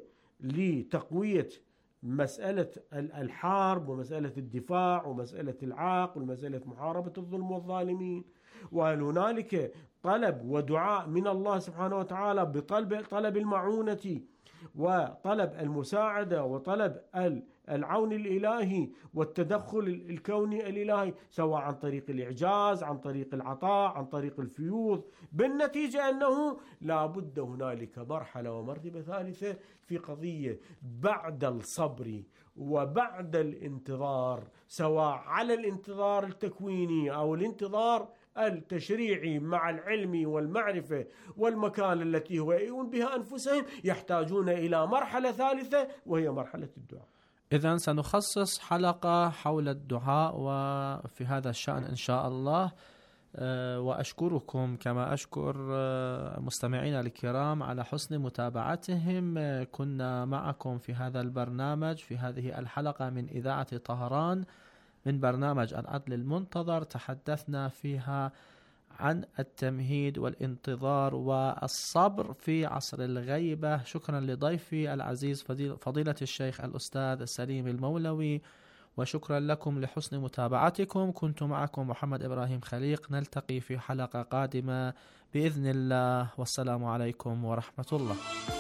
S9: لتقوية مسألة الحرب ومسألة الدفاع ومسألة العاق ومسألة محاربة الظلم والظالمين؟ وهل هنالك طلب ودعاء من الله سبحانه وتعالى بطلب المعونة وطلب المساعدة وطلب العون الإلهي والتدخل الكوني الإلهي، سواء عن طريق الإعجاز، عن طريق العطاء، عن طريق الفيوض. بالنتيجة أنه لا بد هنالك مرحلة ومرتبة ثالثة في قضية بعد الصبر وبعد الانتظار، سواء على الانتظار التكويني أو الانتظار التشريعي مع العلم والمعرفة والمكان التي يهيئون بها أنفسهم، يحتاجون إلى مرحلة ثالثة وهي مرحلة الدعاء.
S8: إذن سنخصص حلقة حول الدعاء وفي هذا الشأن إن شاء الله. وأشكركم كما أشكر مستمعينا الكرام على حسن متابعتهم. كنا معكم في هذا البرنامج في هذه الحلقة من إذاعة طهران من برنامج العدل المنتظر، تحدثنا فيها عن التمهيد والانتظار والصبر في عصر الغيبة. شكرا لضيفي العزيز فضيلة الشيخ الأستاذ سليم المولوي، وشكرا لكم لحسن متابعتكم. كنت معكم محمد إبراهيم خليق، نلتقي في حلقة قادمة بإذن الله، والسلام عليكم ورحمة الله.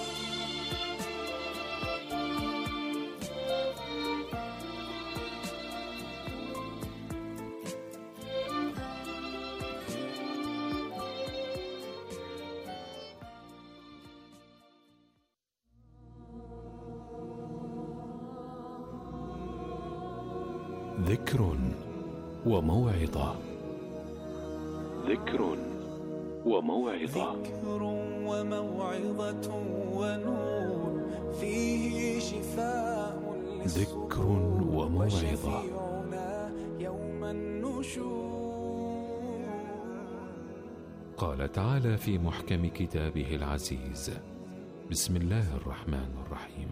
S11: ذكر وموعظة. ذكر وموعظة.
S10: ذكر وموعظة ونور فيه شفاء
S11: ذكر وموعظة.
S10: يوم النشور.
S11: قال تعالى في محكم كتابه العزيز: بسم الله الرحمن الرحيم: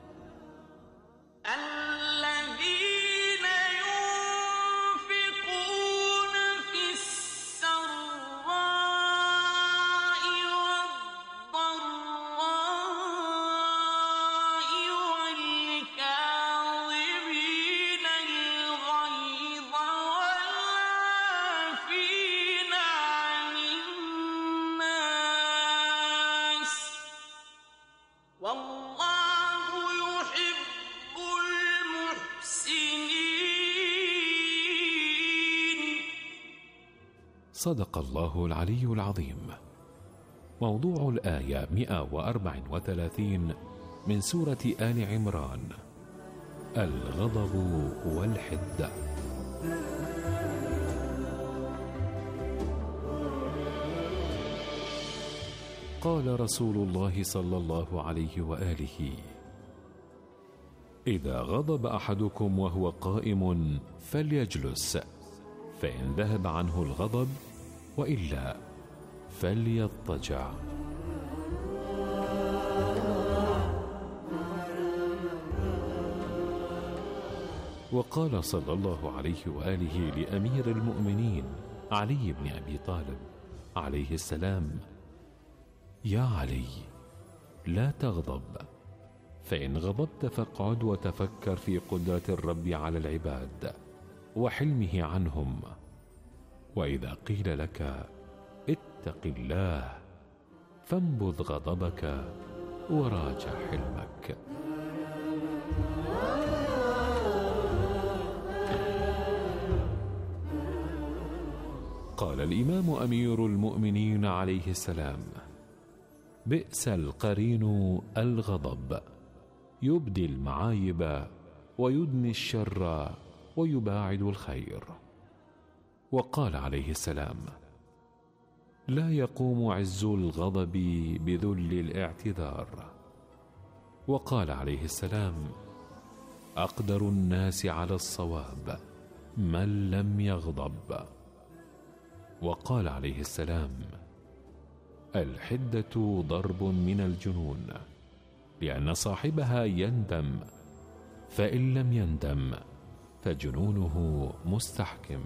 S11: صدق الله العلي العظيم. موضوع الآية 134 من سورة آل عمران: الغضب والحدة. قال رسول الله صلى الله عليه وآله: إذا غضب أحدكم وهو قائم فليجلس، فإن ذهب عنه الغضب وإلا فليضطجع. وقال صلى الله عليه وآله لأمير المؤمنين علي بن أبي طالب عليه السلام: يا علي، لا تغضب، فإن غضبت فاقعد وتفكر في قدرة الرب على العباد وحلمه عنهم، وإذا قيل لك اتق الله فانبذ غضبك وراجع حلمك. قال الإمام أمير المؤمنين عليه السلام: بئس القرين الغضب، يبدي المعايب ويدني الشر ويباعد الخير. وقال عليه السلام: لا يقوم عز الغضب بذل الاعتذار. وقال عليه السلام: أقدر الناس على الصواب من لم يغضب. وقال عليه السلام: الحدة ضرب من الجنون، لأن صاحبها يندم، فإن لم يندم فجنونه مستحكم.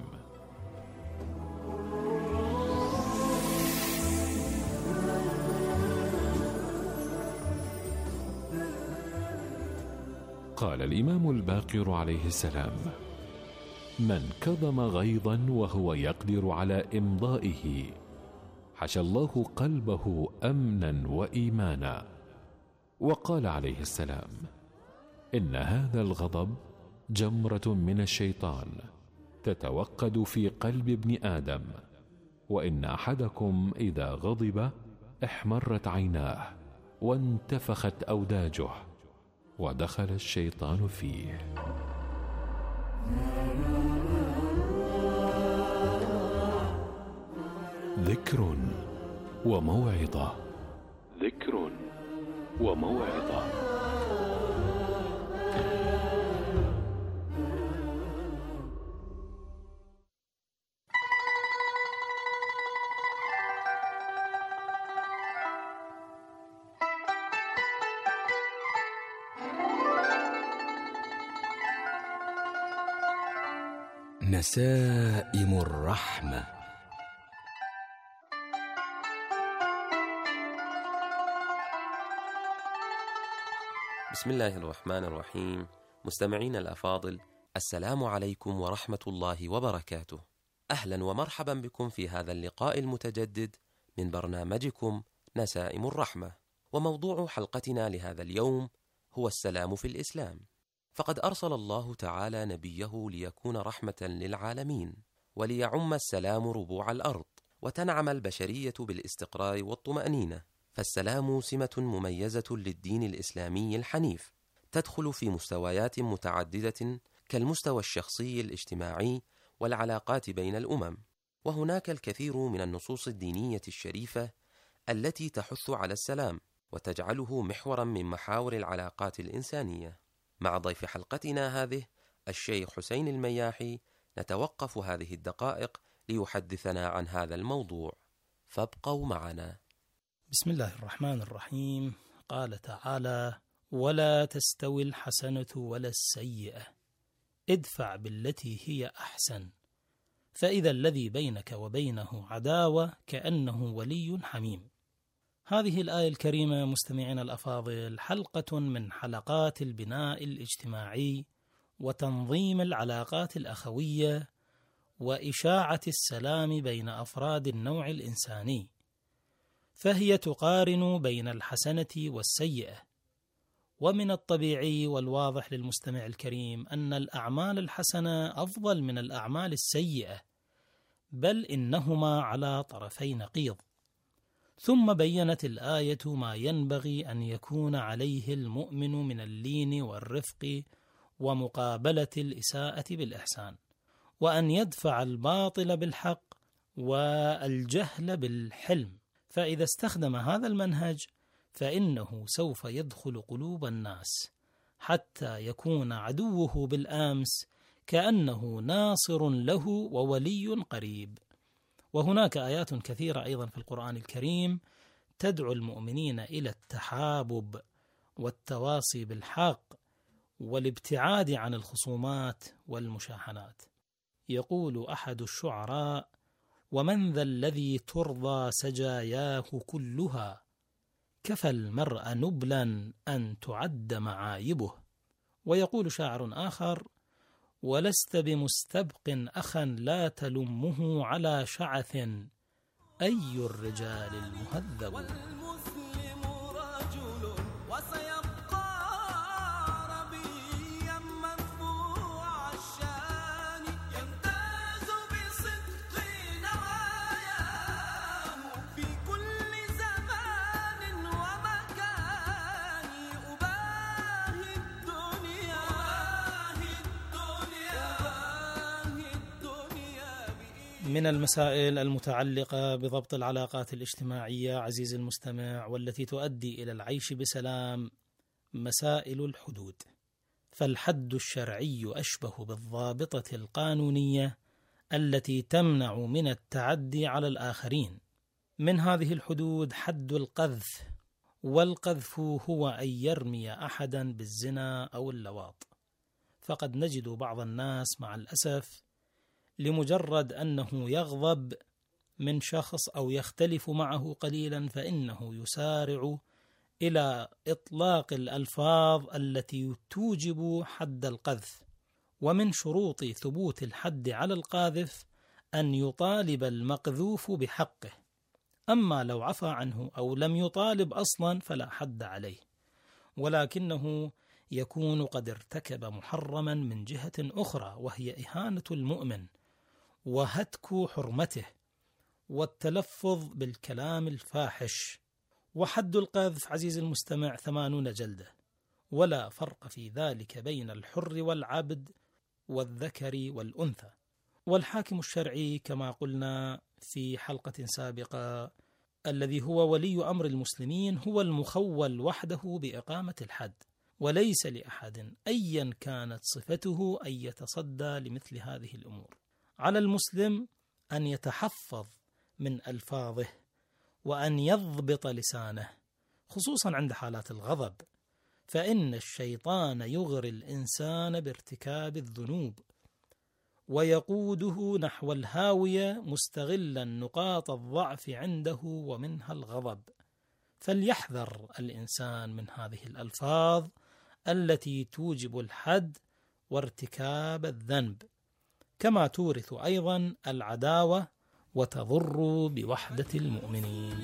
S11: قال الإمام الباقر عليه السلام: من كظم غيظا وهو يقدر على إمضائه حشى الله قلبه أمنا وإيمانا. وقال عليه السلام: إن هذا الغضب جمرة من الشيطان تتوقد في قلب ابن آدم، وإن أحدكم إذا غضب احمرت عيناه وانتفخت أوداجه ودخل الشيطان فيه. ذكر وموعظة. ذكر وموعظة.
S12: نسائم الرحمة.
S13: بسم الله الرحمن الرحيم. مستمعين الأفاضل، السلام عليكم ورحمة الله وبركاته. أهلا ومرحبا بكم في هذا اللقاء المتجدد من برنامجكم نسائم الرحمة. وموضوع حلقتنا لهذا اليوم هو السلام في الإسلام. فقد أرسل الله تعالى نبيه ليكون رحمة للعالمين، وليعم السلام ربوع الأرض، وتنعم البشرية بالاستقرار والطمأنينة. فالسلام سمة مميزة للدين الإسلامي الحنيف، تدخل في مستويات متعددة كالمستوى الشخصي الاجتماعي والعلاقات بين الأمم. وهناك الكثير من النصوص الدينية الشريفة التي تحث على السلام وتجعله محورا من محاور العلاقات الإنسانية. مع ضيف حلقتنا هذه الشيخ حسين المياحي نتوقف هذه الدقائق ليحدثنا عن هذا الموضوع، فابقوا معنا.
S14: بسم الله الرحمن الرحيم. قال تعالى: ولا تستوي الحسنة ولا السيئة ادفع بالتي هي أحسن فإذا الذي بينك وبينه عداوة كأنه ولي حميم. هذه الآية الكريمة مستمعينا الأفاضل حلقة من حلقات البناء الاجتماعي وتنظيم العلاقات الأخوية وإشاعة السلام بين أفراد النوع الإنساني، فهي تقارن بين الحسنة والسيئة. ومن الطبيعي والواضح للمستمع الكريم أن الأعمال الحسنة أفضل من الأعمال السيئة، بل إنهما على طرفي نقيض. ثم بيّنت الآية ما ينبغي أن يكون عليه المؤمن من اللين والرفق ومقابلة الإساءة بالإحسان، وأن يدفع الباطل بالحق والجهل بالحلم. فإذا استخدم هذا المنهج فإنه سوف يدخل قلوب الناس حتى يكون عدوه بالأمس كأنه ناصر له وولي قريب. وهناك آيات كثيرة أيضا في القرآن الكريم تدعو المؤمنين إلى التحابب والتواصي بالحق والابتعاد عن الخصومات والمشاحنات. يقول أحد الشعراء: ومن ذا الذي ترضى سجاياه كلها كفى المرء نبلا أن تعد معايبه. ويقول شاعر آخر: ولست بمستبق أخا لا تلمه على شعث أي الرجال المهذب.
S10: والمسلم رجل وسيبقى ربيا مرفوع الشان يمتاز بصدق نواياه في كل زمان ومكان. أباهي الدنيا
S14: من المسائل المتعلقة بضبط العلاقات الاجتماعية عزيزي المستمع والتي تؤدي إلى العيش بسلام مسائل الحدود. فالحد الشرعي أشبه بالضابطة القانونية التي تمنع من التعدي على الآخرين. من هذه الحدود حد القذف، والقذف هو أن يرمي أحدا بالزنا أو اللواط. فقد نجد بعض الناس مع الأسف لمجرد أنه يغضب من شخص أو يختلف معه قليلا فإنه يسارع إلى إطلاق الألفاظ التي توجب حد القذف. ومن شروط ثبوت الحد على القاذف أن يطالب المقذوف بحقه، أما لو عفى عنه أو لم يطالب أصلا فلا حد عليه، ولكنه يكون قد ارتكب محرما من جهة أخرى، وهي إهانة المؤمن وهتك حرمته والتلفظ بالكلام الفاحش. وحد القذف عزيز المستمع 80 جلدة، ولا فرق في ذلك بين الحر والعبد والذكر والأنثى. والحاكم الشرعي كما قلنا في حلقة سابقة الذي هو ولي أمر المسلمين هو المخول وحده بإقامة الحد، وليس لأحد أيا كانت صفته أن يتصدى لمثل هذه الأمور. على المسلم أن يتحفظ من ألفاظه وأن يضبط لسانه، خصوصا عند حالات الغضب، فإن الشيطان يغري الإنسان بارتكاب الذنوب ويقوده نحو الهاوية مستغلا نقاط الضعف عنده ومنها الغضب. فليحذر الإنسان من هذه الألفاظ التي توجب الحد وارتكاب الذنب، كما تورث أيضا العداوة وتضر بوحدة المؤمنين.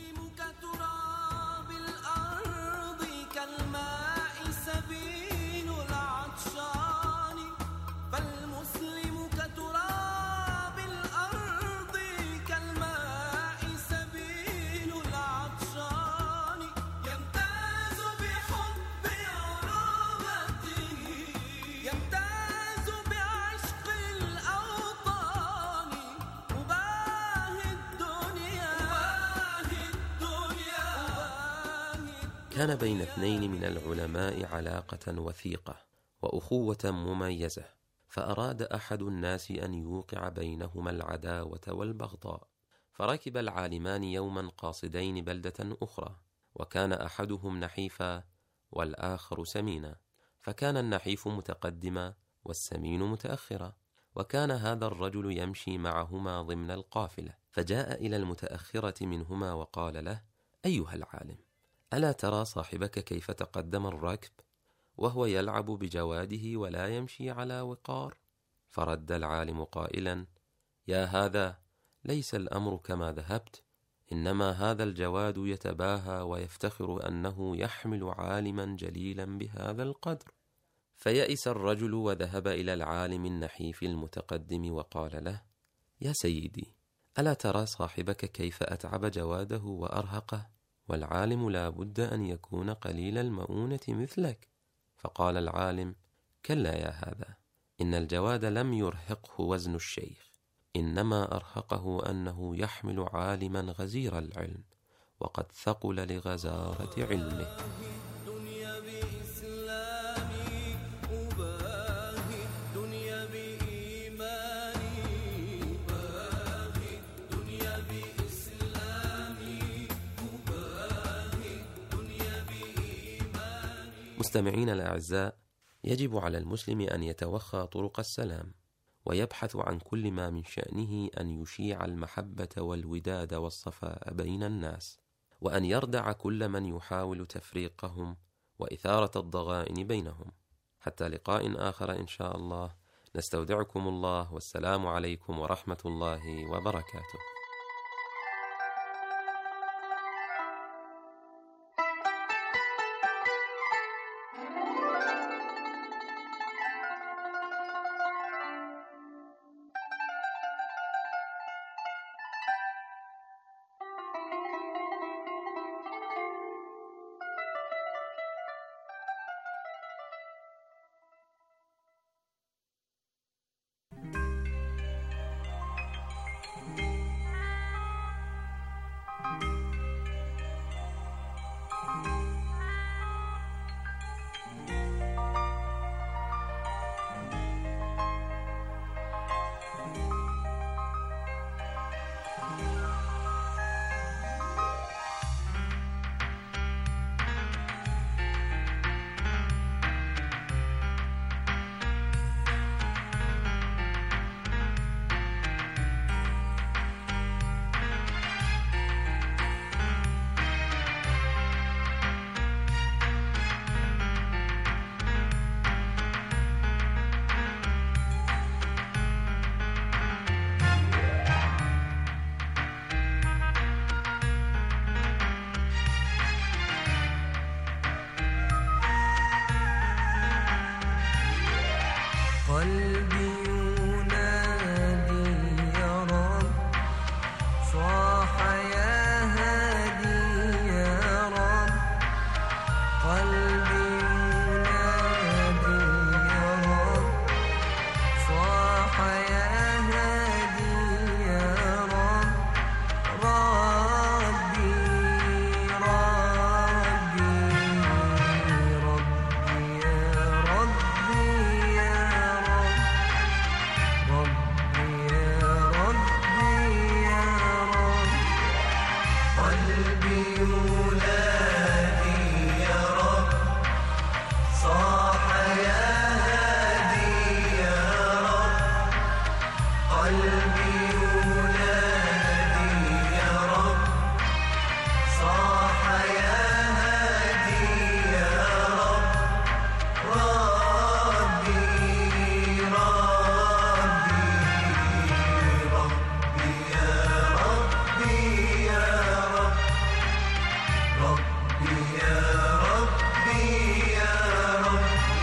S13: كان بين اثنين من العلماء علاقة وثيقة وأخوة مميزة، فأراد أحد الناس أن يوقع بينهما العداوة والبغضاء، فركب العالمان يوما قاصدين بلدة أخرى، وكان أحدهم نحيفا والآخر سمينا، فكان النحيف متقدما والسمين متأخرا، وكان هذا الرجل يمشي معهما ضمن القافلة، فجاء إلى المتأخرة منهما وقال له: أيها العالم، ألا ترى صاحبك كيف تقدم الركب وهو يلعب بجواده ولا يمشي على وقار؟ فرد العالم قائلا: يا هذا، ليس الأمر كما ذهبت، إنما هذا الجواد يتباهى ويفتخر أنه يحمل عالما جليلا بهذا القدر. فيئس الرجل وذهب إلى العالم النحيف المتقدم وقال له: يا سيدي، ألا ترى صاحبك كيف أتعب جواده وأرهقه؟ والعالم لا بد أن يكون قليل المؤونة مثلك. فقال العالم: كلا يا هذا، إن الجواد لم يرهقه وزن الشيخ، إنما أرهقه أنه يحمل عالما غزير العلم وقد ثقل لغزارة علمه. مستمعين الأعزاء، يجب على المسلم أن يتوخى طرق السلام، ويبحث عن كل ما من شأنه أن يشيع المحبة والوداد والصفاء بين الناس، وأن يردع كل من يحاول تفريقهم وإثارة الضغائن بينهم. حتى لقاء آخر إن شاء الله، نستودعكم الله، والسلام عليكم ورحمة الله وبركاته.
S10: قلبي ينادي يا رب صاح يا هادي يا رب قلبي ينادي يا رب صاح يا هادي يا رب ربي ربي ربي يا ربي يا رب ربي يا ربي يا رب قلبي ينادي يا رب صاح يا هادي يا رب قلبي ينادي يا رب صاح يا هادي يا رب ربي ربي ربي يا ربي يا رب ربي يا ربي يا رب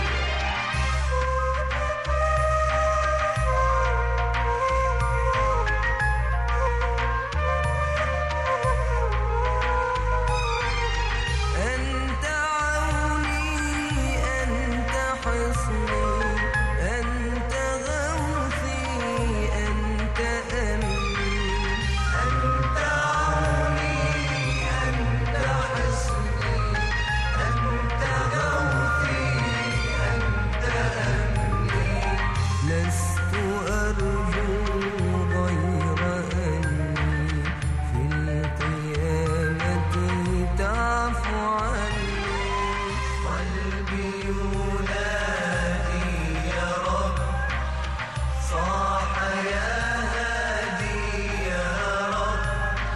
S10: أنت عوني أنت حصني أنت غوثي أنت أمني أنت عوني أنت حصني أنت غوثي أنت أمني لست أرجو غير أني في القيامة تعفو عني قلبي ينادي يا رب صاح يا هادي يا رب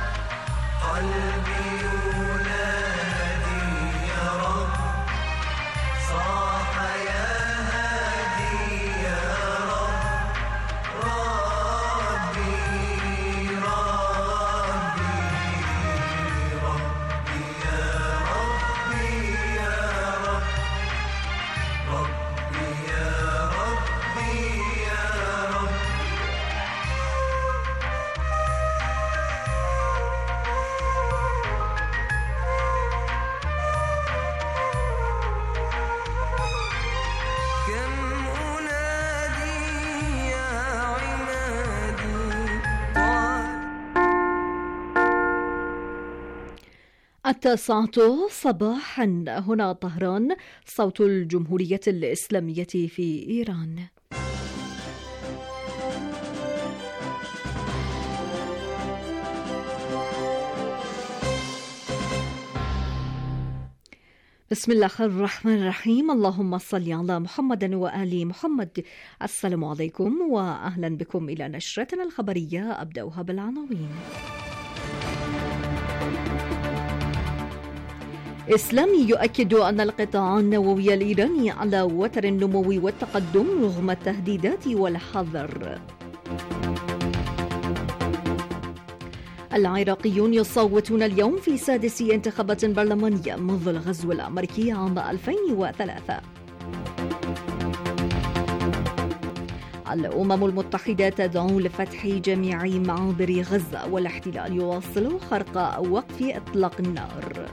S10: قلبي ينادي يا رب صاح يا هادي يا رب ربي ربي ربي يا ربي يا رب ربي يا ربي يا رب كم أنادي يا عمادي
S1: التاسعة صباحا هنا طهران صوت الجمهورية الإسلامية في إيران. بسم الله الرحمن الرحيم. اللهم صل على محمد وآل محمد. السلام عليكم وأهلا بكم إلى نشرتنا الخبرية. أبدأها بالعناوين. إسلامي يؤكد أن القطاع النووي الإيراني على وتر النمو والتقدم رغم التهديدات والحذر. العراقيون يصوتون اليوم في سادس انتخابات برلمانية منذ الغزو الأمريكي عام 2003. الأمم المتحدة تدعو لفتح جميع معابر غزة والاحتلال يواصل خرق وقف إطلاق النار.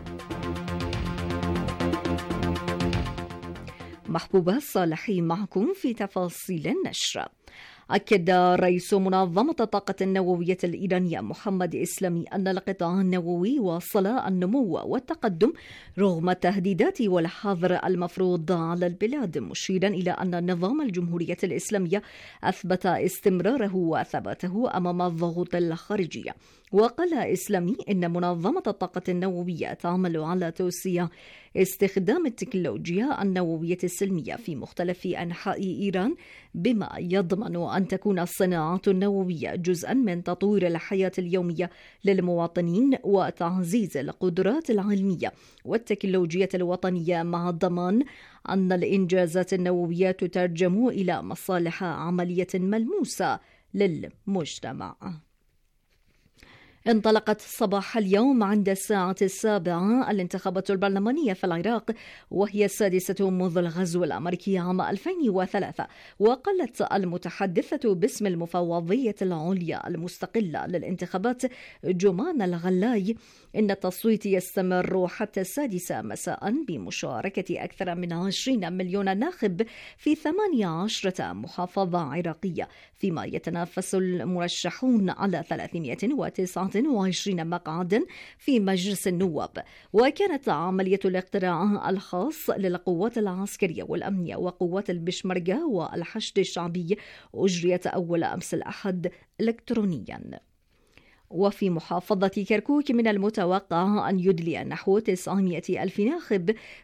S1: محبوبة صالحي معكم في تفاصيل النشر. أكد رئيس منظمة الطاقة النووية الإيرانية محمد إسلامي أن القطاع النووي واصل النمو والتقدم رغم التهديدات والحظر المفروض على البلاد، مشيرا إلى أن النظام الجمهورية الإسلامية أثبت استمراره وثباته أمام الضغوط الخارجية. وقال إسلامي إن منظمة الطاقة النووية تعمل على توسيع استخدام التكنولوجيا النووية السلمية في مختلف أنحاء إيران، بما يضمن أن تكون الصناعات النووية جزءا من تطوير الحياة اليومية للمواطنين وتعزيز القدرات العلمية والتكنولوجية الوطنية، مع الضمان أن الإنجازات النووية تترجم إلى مصالح عملية ملموسة للمجتمع. انطلقت صباح اليوم عند الساعة 7 الانتخابات البرلمانية في العراق، وهي السادسة منذ الغزو الأمريكي عام 2003. وقالت المتحدثة باسم المفوضية العليا المستقلة للانتخابات جمان الغلاي إن التصويت يستمر حتى 6 مساء بمشاركة أكثر من 20 مليون ناخب في 18 محافظة عراقية، فيما يتنافس المرشحون على 329 مقعدا في مجلس النواب. وكانت عملية الاقتراع الخاص للقوات العسكرية والأمنية وقوات البشمركة والحشد الشعبي أجريت أول أمس الأحد إلكترونيا. وفي محافظة كركوك من المتوقع أن يدلي نحو 900 ألف ناخب